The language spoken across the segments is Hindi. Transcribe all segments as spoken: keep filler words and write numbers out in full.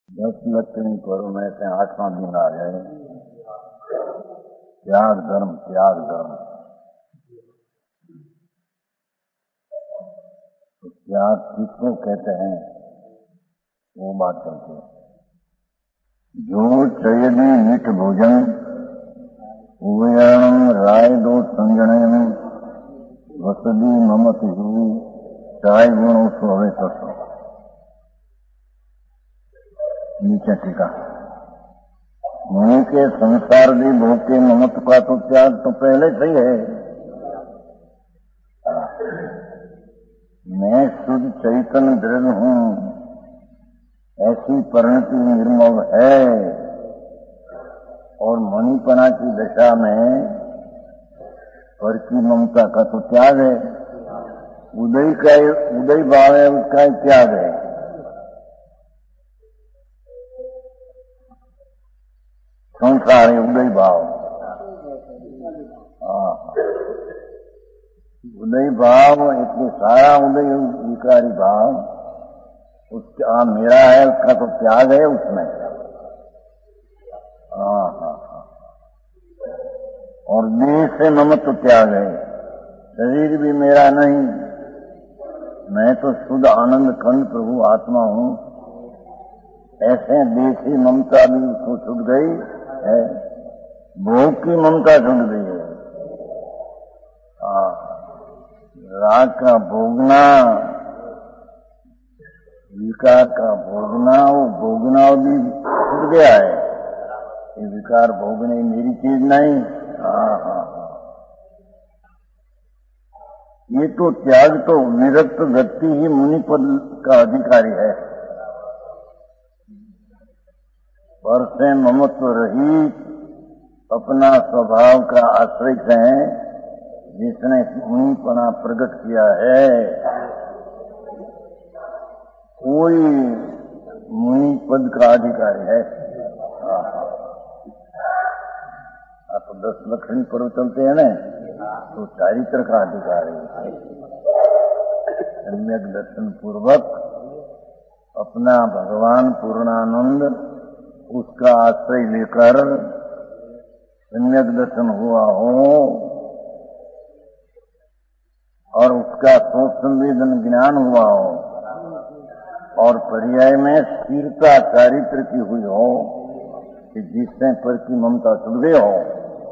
दस लक्षणी करो मैं से आठवां दिन आ जाए। त्याग धर्म, त्याग धर्म। तो त्याग किसको कहते हैं वो बात करते हैं। जो चयदी मीठ भोजन उवयण राय दो संजन वसदी ममत हुई चाय गुण सो हवे सो। नीचे टीका। मुनि के संसार दी भोग के ममत्व का तो त्याग तो पहले से ही है। मैं शुद्ध चैतन्य दृढ़ हूं, ऐसी परिणति निर्मल है। और मणिपना की दशा में पर की ममता का तो त्याग है। उदय का उदय भाव है, उसका त्याग है। संसार है उदय भाव। उदय भाव इतने सारा उदय विकारी भाव उसका मेरा है, उसका तो त्याग है उसमें। हाँ हाँ हाँ। और देह से ममत्व त्याग है। शरीर भी मेरा नहीं, मैं तो शुद्ध आनंद खंड प्रभु आत्मा हूँ। ऐसे देह की ममता भी उसको छूट गई है, भोग की ममता छूट गई है। हाँ, राग का भोगना, विकार का भोगना, वो भोगना भी छूट गया है। ये विकार भोगने मेरी चीज नहीं। हाँ हाँ हाँ। ये तो त्याग तो निरक्त व्यक्ति ही मुनि पद का अधिकारी है। पर से ममत्व रहित अपना स्वभाव का आश्रित है, जिसने मुनिपना प्रकट किया है। कोई मुनि पद का अधिकारी है। आप तो दस लक्षणी पर्व चलते हैं ना, तो चारित्र का अधिकारी है। सम्यक दर्शन पूर्वक अपना भगवान पूर्णानंद उसका आश्रय लेकर सम्यक दर्शन हुआ हो और उसका सोच संवेदन ज्ञान हुआ हो और पर्याय में स्थिरता चारित्र की हुई हो कि जिससे पर की ममता छूट गई हो,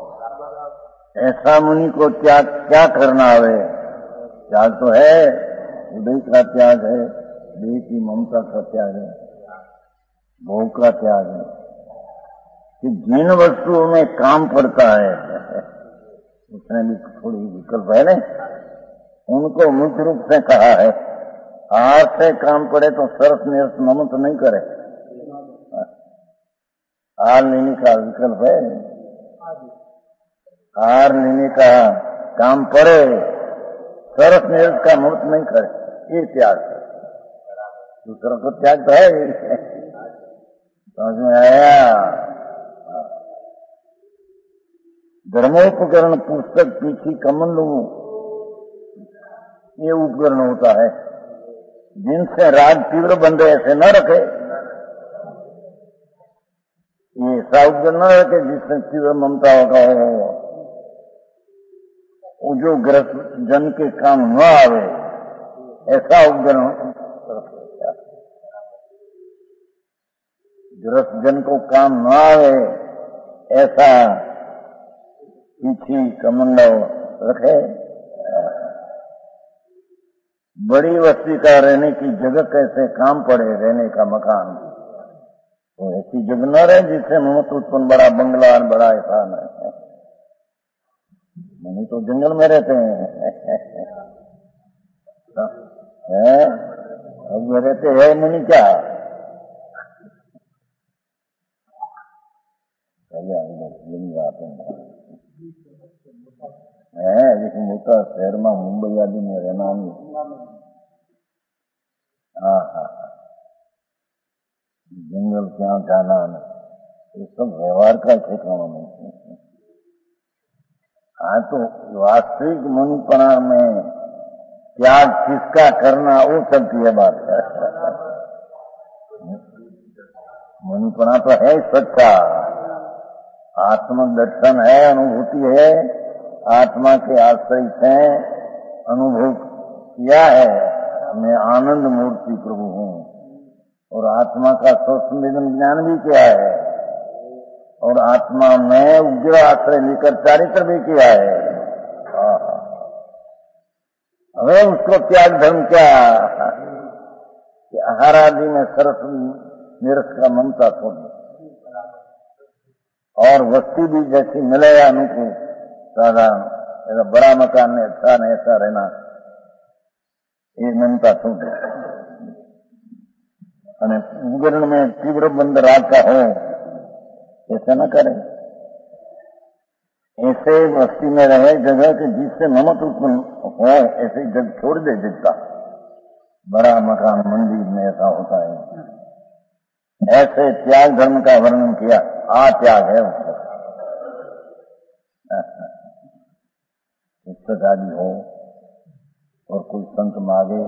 ऐसा मुनि को त्याग क्या करना है? त्याग तो है, उदय का त्याग है, देह की ममता का त्याग है, भोग का त्याग है। कि जिन वस्तुओं में काम पड़ता है उसमें भी थोड़ी विकल्प है नहीं, उनको मुख्य रूप से कहा है। हाथ से काम पड़े तो सरस निरस ममत नहीं करे। हार लेने का विकल्प है। हार लेने का काम पड़े, सरस निरस का ममत नहीं करे, ये त्याग है। दूसरा को त्याग तो है। समझ में आया? धर्मोपकरण पुस्तक पीछी कमंडलू, ये उपकरण होता है जिनसे राग तीव्र बंधे ऐसे न रखे। ये ऐसा उपकरण न रखे जिससे तीव्र ममता होगा हो, वो जो ग्रस्त जन के काम न आवे, ऐसा उपकरण रखे। ग्रस्त जन को काम न आवे ऐसा पीछी कमंडल रखे। बड़ी वस्ती का रहने की जगह कैसे काम पड़े, रहने का मकान, तो ऐसी जगह न रहे जिससे ममत उत्पन्न, बड़ा बंगला और बड़ा ऐसा न है। मुनि तो जंगल में रहते हैं, है? अब रहते हैं मुनि क्या है, जिस मोटा शहर में मुंबई आदि में रहना। हाँ हाँ, जंगल क्या जाना, ये सब व्यवहार का ठिकाना नहीं। हाँ, तो वास्तविक मुनिपना में त्याग किसका करना, वो सब की बात है। मुनिपना तो है सच्चा, आत्मदर्शन है, अनुभूति है, आत्मा के आश्रित है, अनुभव किया है, मैं आनंद मूर्ति प्रभु हूँ, और आत्मा का स्वसंवेदन ज्ञान भी किया है, और आत्मा में उग्र आश्रय लेकर चारित्र भी किया है। हमें उसको त्याग धर्म क्या कि आहार आदि में सरस निरस का ममता छोड़ दो, और वस्तु भी जैसी मिले अनुकूल साधारण, ऐसा बड़ा मकान में अच्छा नहीं ऐसा रहना, ये ममता छोड़ दो। उगरण में तीव्र बंद राग का हो, ऐसा न करें। ऐसे वस्ती में रहे जगह के जिससे नमक उत्पन्न हो, ऐसे जग छोड़ दे जगता। बड़ा मकान मंदिर में ऐसा होता है। ऐसे त्याग धर्म का वर्णन किया, आ त्याग है उसको। पुस्तक आदि हो और कोई संत मांगे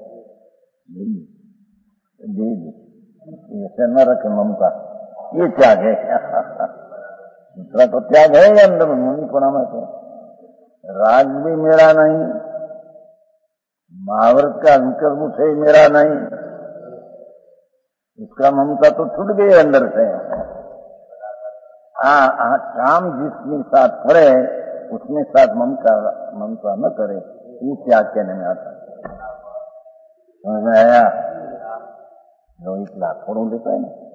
दे दे, ऐसे न रखे ममता, ये त्याग है। दूसरा तो त्याग है या अंदर मुनिपना में तो राग भी मेरा नहीं, महावरत का विकल्प से मेरा नहीं, उसका ममता तो छूट गई अंदर से। हाँ हाँ, काम जिसके साथ करे उसमें साथ ममता ममता न करे, ये त्याग कहने में आता है। समझ में आया? रोहित लाख थोड़ा लेता है ना।